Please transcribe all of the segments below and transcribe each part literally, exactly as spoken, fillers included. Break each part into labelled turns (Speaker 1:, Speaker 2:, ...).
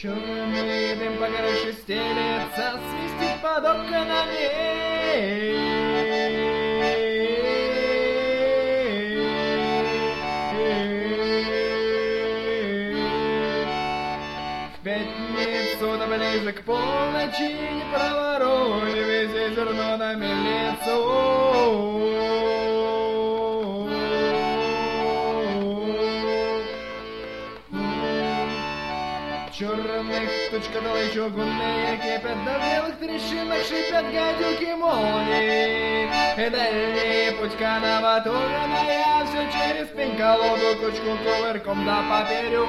Speaker 1: Черный дым по крыше стелется, свистит под окнами. В пятницу да ближе к полночи не проворонь, везде зерно на мельницу. Черных тучка долой чугунные кипят, да в белых трещинах шипят гадюки молнии. И дальний путь канаватурная, все через пень-колоду, кучку кувырком да поперек.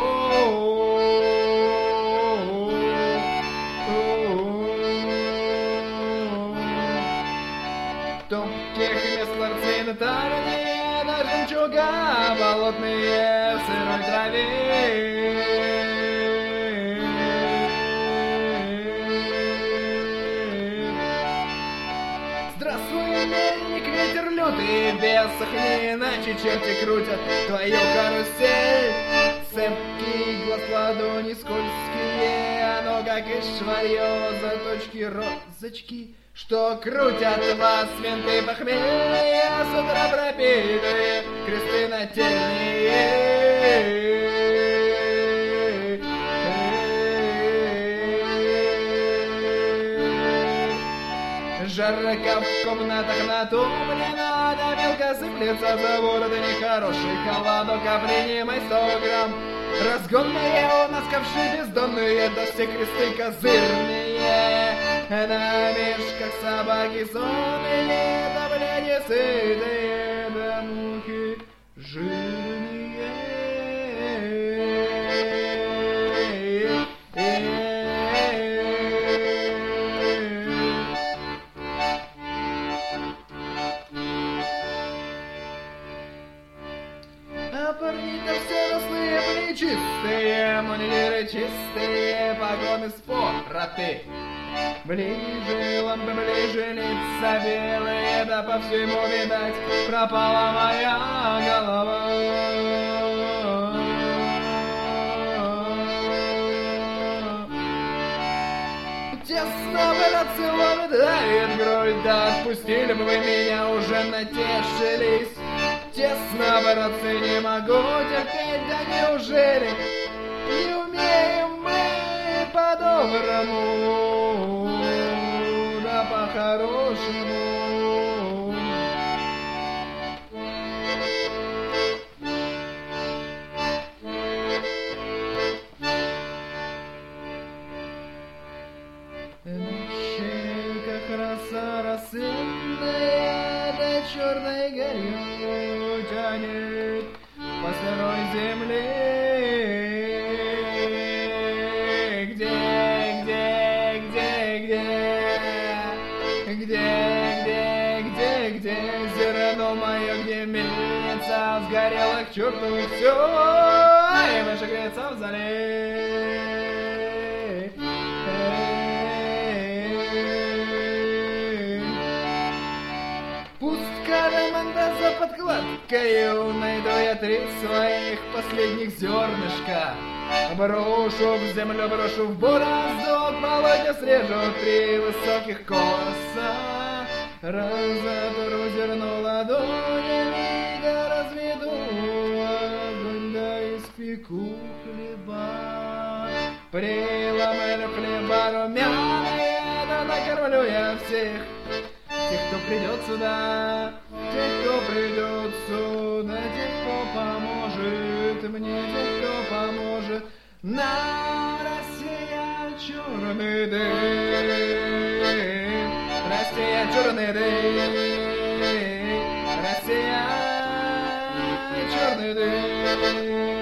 Speaker 1: Топких мест ларцы янтарные, да жемчуга болотные в сырой траве. Здравствуй, мельник, ветер лютый, без сахни, иначе черти крутят твою карусель. Цепкий глаз, ладони скользкие, оно как и шварье, заточки, розочки, что крутят вас менты похмельные, с утра пропитые, кресты нательные. Жарко в комнатах натоплено, да мелко сыплется за вороты нехороший холодок, а принимай сто грамм. Разгонные у нас ковши бездонные, да все кресты козырные. На мешках собаки сонные, да бляди сытые, да мухи жирные. А парни-то все рослые, плечистые, мундиры чистые, погоны спороты. Ближе, лампы ближе, лица белые, да по всему, видать, пропала моя голова. Тесно, братцы, ловит, давит грудь, да отпустили бы вы меня, уже натешились. Тесно, братцы, не могу терпеть, да неужели не умеем мы по-доброму, да по-хорошему? Щека краса рассыпная, да черной горью тянет по сырой земле. Где, где, где, где, где, где, где, где зерно мое, где мельница сгорела к черту все, и выше греется в зале. Да за подкладкою найду я три своих последних зернышка. Брошу в землю, брошу в борозду, полотня срежу три высоких коса. Разотру зерно ладонями, да разведу огонь, да испеку хлеба. Преломлю хлеба румяные, да накормлю я всех тех, кто придет сюда, тех, кто придет сюда, тех, кто поможет мне, тех, кто поможет. На Россия черный дым, Россия черный дым, Россия черный дым.